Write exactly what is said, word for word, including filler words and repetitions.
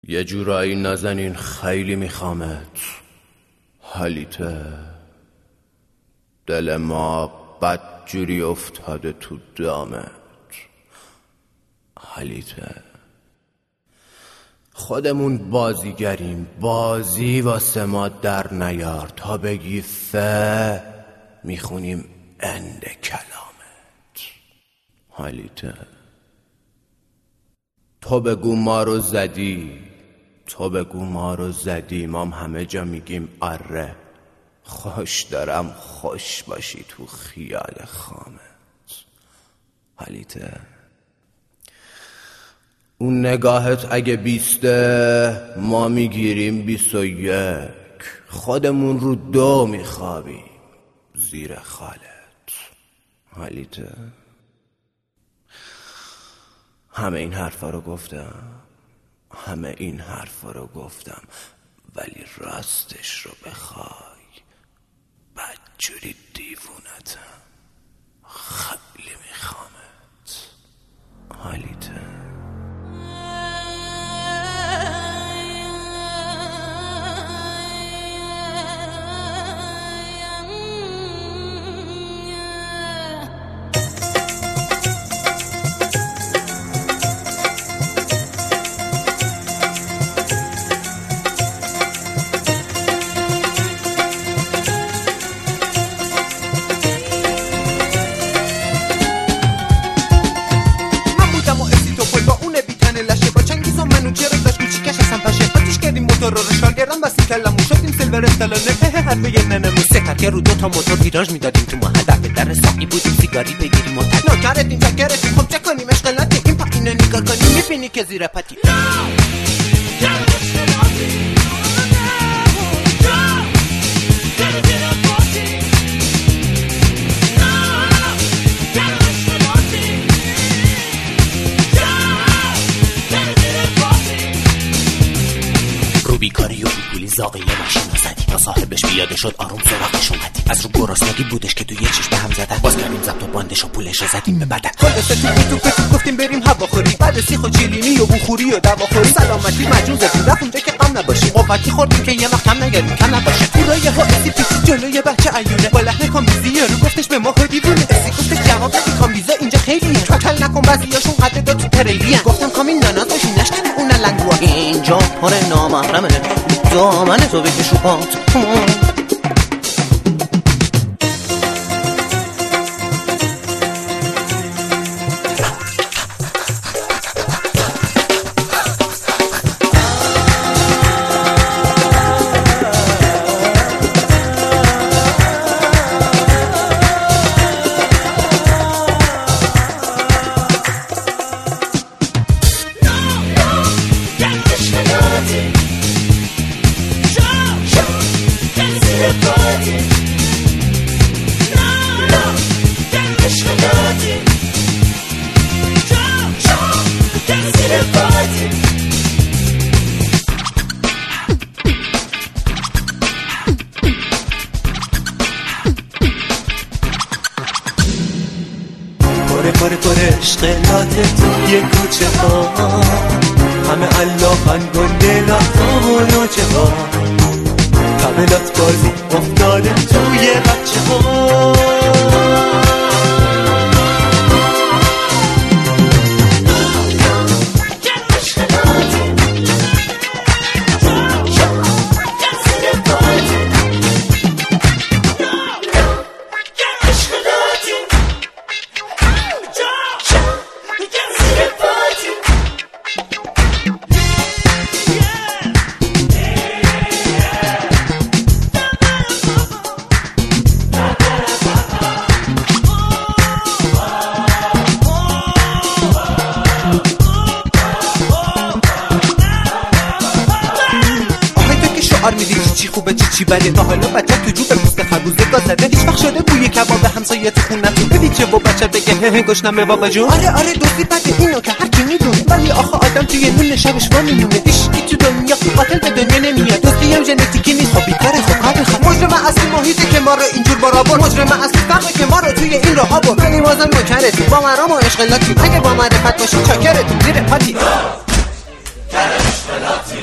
یه جورایی نزنین خیلی میخوامت حالیته. دل ما بد جوری افتاده تو دامت حالیته. خودمون بازیگریم، بازی واسه ما در نیار. تا بگی فه میخونیم اند کلامت حالیته. تو بگو ما رو زدی، تو بگو ما رو زدی، مام همه جا میگیم آره. خوش دارم خوش باشی تو خیال خامت حالیته. اون نگاهت اگه بیسته ما میگیریم بیس و یک. خودمون رو دو میخوابیم زیر خالت حالیته. همه این حرفا رو گفتم، همه این حرفا رو گفتم، ولی راستش رو بخوای بدجوری دیوونتم. خیلی میخوامت حالیته. موتور رو شالگردم بستیم کلمون شدیم سیلور استالانه حرفه ننمون سکر که رو دوتا موتور ویراژ میدادیم تو محل دفع در ساقی بودیم سیگاری بگیریم منتل ناکردیم چکرتیم خب چه کنیم اشغلاتیم این پایینو نگاه کنیم میبینی که زیر پتی بیکاری و بیپولی زاغی یه ماشین رو زدی تا صاحبش بیاده شد آروم سراغش اومدی. از رو گرسنگی بودش که تو یه چشم به هم زدن باز کردیم ضبط و باندش و پولش رو زدیم به بدن. خلاصه تو تو تو گفتیم بریم هواخوری بعد سیخ و چیلینی و بخوری و دواخوری سلامتی مجوزه بود رفت اونجا که غم نباشیم قوتی خوردیم که یه وقت کم نگردیم کم نباشه. پورای حاسی پیچی جلوی بچه عیونه با لحن کامبیزی رو گفتش به ما دیوونه اسی گفتش جواب بدی کامبیزا اینجا خیلیه توکل نکن بعضیاشون قد دو تو تریلیه. گفتم کامین ناناز باشی نشکنی اون لنگوا اینجا پر نامحرمه دامن تو بکش رو پات. پره پره پره اشغلات توی کوچه ها همه اللافن گنده رفتا و نوچه ها قبلات بازی افتاده توی بچه ها. میدی چی خوبه چی چی بده تا حالا بچه تو جو به پوست خربوزه گاز زده هیچ وقت شده بوی کباب همسایه تو خونتون ببین چه و بچه بگه هه گشنمه بابا جون. آره آره دوستی بده اینو که هر کی میدونه ولی آخه آدم توی نون شبش وا میمونه هیچکی تو دنیا قاتل به دنیا نمیاد دوستی هم ژنتیکی نیست خب بیکاره خب قابل خب مجرم اصلی محیطه که ما رو اینجور برابر مجرم اصلی فقره که ما رو توی این راه برد ولی بازم نوکرتی با مرام و اشغالاتی اگه با معرفت باشی چاکرتی زیر پاتی